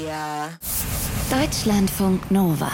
yeah. Deutschlandfunk Nova.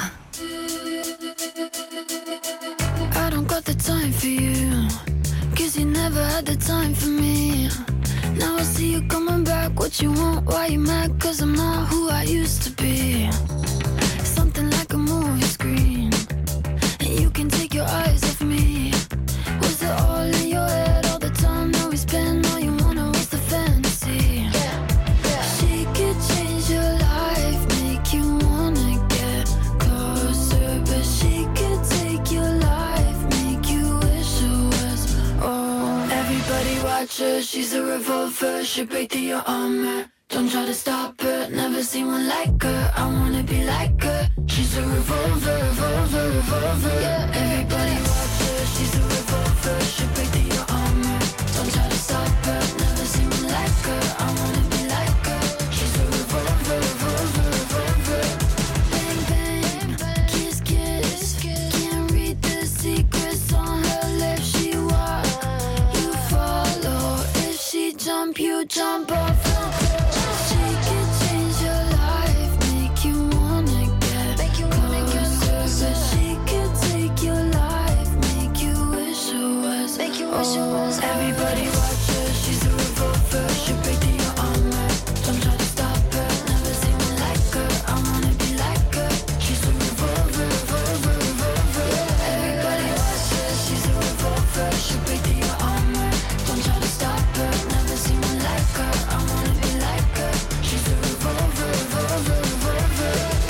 I don't got the time for you, 'cause you never had the time for me. Now I see you coming back, what you want, why you mad? 'Cause I'm not who I used to be. Something like a movie screen, and you can take your eyes off me. Was it all in your head all the time that we spend? All you wanted was the fantasy. She could change your life, make you wanna get closer, but she could take your life, make you wish it was. Oh, everybody watch her, she's a revolver, she'll break through your armor. Don't try to stop her, never seen one like her. I wanna be like her. She's a revolver, revolver, revolver. Yeah, everybody watch her, she's a revolver, she'll break through your armor. Don't try to stop her, never seen one like her. I wanna be like her. She's a revolver, revolver, revolver. Bang, bang, kiss, kiss. Can't read the secrets on her lips. She walk, you follow. If she jump, you jump off her. She could change your life, make you wanna get closer. But she could take your life, make you wish it was. Everybody watch her, she's a revolver, she'll break through your armor. Don't try to stop her, never seen one like her. I wanna be like her. She's a revolver, revolver, revolver. Everybody watch her, she's a revolver, she'll break through your armor. Don't try to stop her, never seen one like her. I wanna be like her. She's a revolver, revolver, revolver.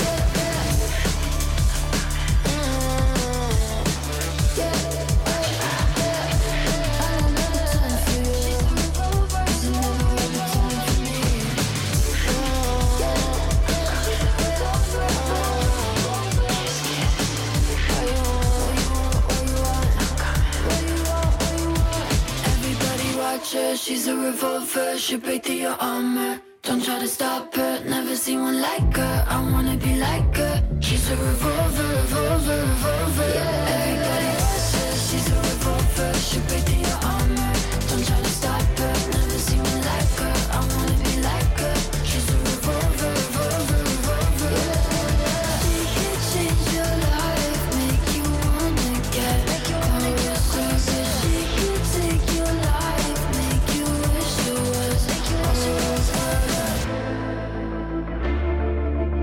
She's a revolver, she'll break through your armor. Don't try to stop her, never seen one like her. I wanna be like her. She's a revolver, revolver, revolver. Yeah. Everybody